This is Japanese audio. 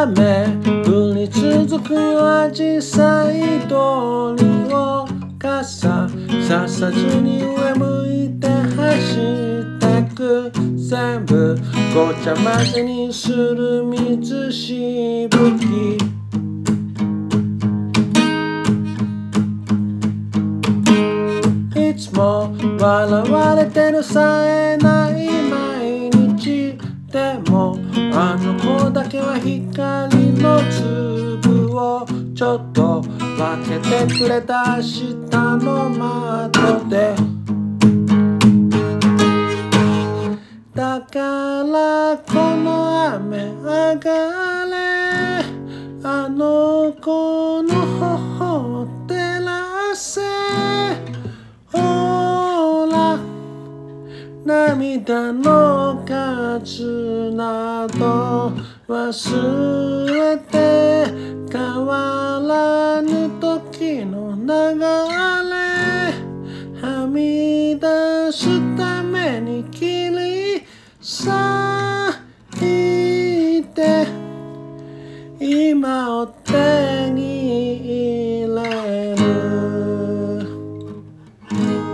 雨降り続くよ紫陽花通りを傘ささずに上向いて走ってく全部ごちゃ混ぜにする水しぶきいつも笑われてるさえない毎日でもあの子だけは光の粒をちょっと分けてくれた下の窓でだからこの雨上がれあの子の頬を照らせほら涙の数など忘れて変わらぬ時の流れはみ出すために切り裂いて今追って